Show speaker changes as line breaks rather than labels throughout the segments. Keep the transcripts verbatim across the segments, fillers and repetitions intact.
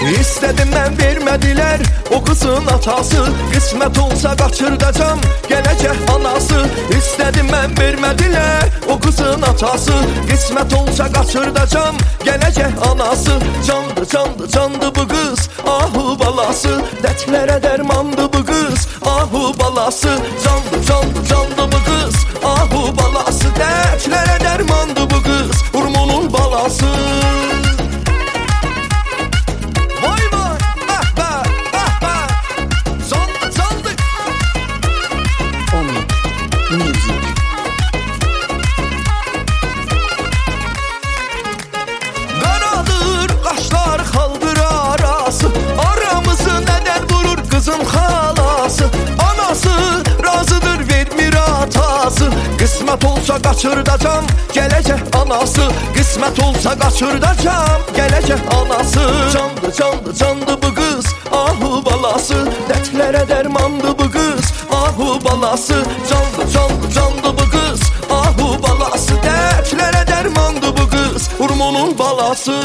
İstedim ben vermediler o kızın atası. Kısmet olsa kaçıracağım gelecek anası. İstedim ben vermediler o kızın atası. Kısmet olsa kaçıracağım gelecek anası. Candı candı candı bu kız ahu balası. Dertlere dermandı bu kız ahu balası. Candı candı candı bu kız ahu balası. Dertlere dermandı bu kız hurmunun balası. Qaradır qaşlar xaldır arası. Aramızı nədən vurur qızın xalası. Anası razıdır vermir atası. Qismət olsa qaçırdacam gələcək anası. Qismət olsa qaçırdacam gələcək anası. Candı candı candı bu qız ahu balası. Dərdlərə dərmandı bu qız ahu balası. Candı candı candı bu qız ahu balası. Dərdlərə dərmandı bu qız hurmunun balası.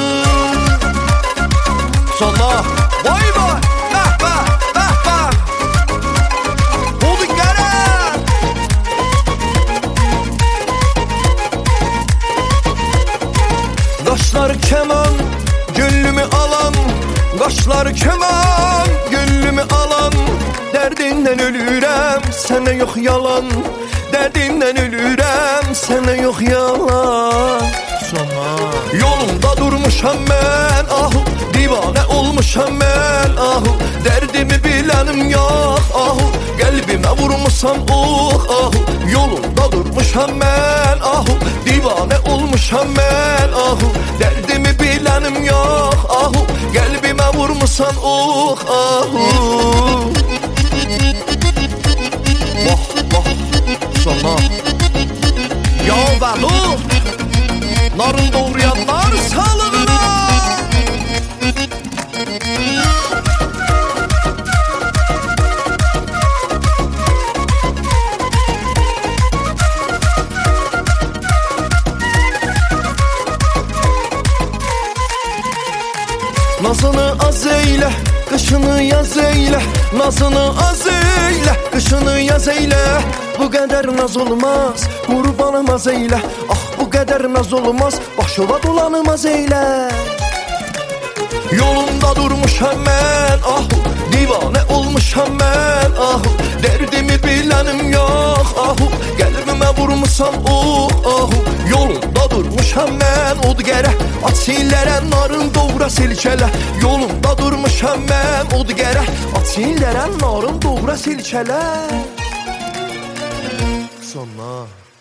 Sana vay vay bah bah bah bah. Oldu gələn qaşlar keman gönlümü alan. Qaşlar keman gönlümü alan. Derdinden ölürəm sənə yox yalan. Derdinden ölürəm sənə yox yalan. Sana yolunda durmuşam mən ahu. Divane olmuşam mən ahu. Derdimi bilənim yox ahu. Qəlbimə vurmuşam oh ahu. Yolunda durmuşam mən ahu. Divane olmuşam mən ahu. Derdimi bilənim yox ahu. Qəlbimə vurmuşam oh ahu. Vah vah sana ya bəlu narın doğrayanlar sağlığına. Nazını az eyle, kışını yaz eyle. Nazını az eyle, kışını yaz eyle. Bu kadar naz olmaz, kurbanım az eyle. Ah bu kadar naz olmaz, başıma dolanım az eyle. Yolunda durmuşam mən ahu. Divane olmuşam mən ahu. Derdimi bilənim yox ahu. Qəlbimə vurmuşam oh ahu. Yolunda durmuşam mən od gərə. Atsinlərə narın doğra silkələ. Yolunda durmuşam mən od gərə. Atsinlərə narın doğra silkələ. Sonra